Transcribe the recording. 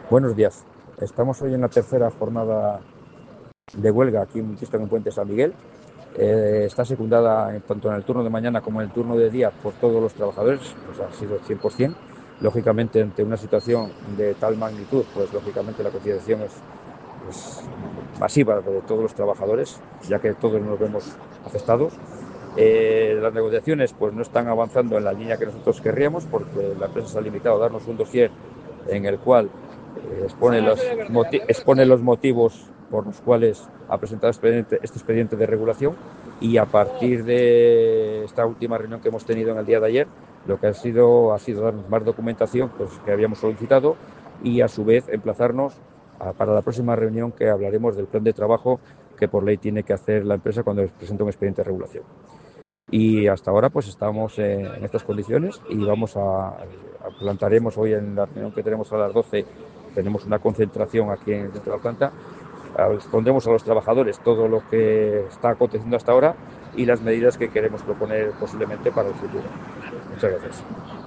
Buenos días. Estamos hoy en la tercera jornada de huelga aquí en Chistón, en Puente San Miguel. Está secundada tanto en el turno de mañana como en el turno de día por todos los trabajadores, pues ha sido 100%. Lógicamente, ante una situación de tal magnitud, pues lógicamente la conciliación es masiva de todos los trabajadores, ya que todos nos vemos afectados. Las negociaciones pues no están avanzando en la línea que nosotros querríamos, porque la empresa se ha limitado a darnos un dossier en el cual expone los motivos por los cuales ha presentado este expediente de regulación, y a partir de esta última reunión que hemos tenido en el día de ayer, lo que ha sido darnos más documentación pues, que habíamos solicitado, y a su vez emplazarnos para la próxima reunión, que hablaremos del plan de trabajo que por ley tiene que hacer la empresa cuando presenta un expediente de regulación. Y hasta ahora pues estamos en estas condiciones, y plantaremos hoy en la reunión que tenemos a las 12. Tenemos una concentración aquí dentro de la planta. Expondremos a los trabajadores todo lo que está aconteciendo hasta ahora y las medidas que queremos proponer posiblemente para el futuro. Muchas gracias.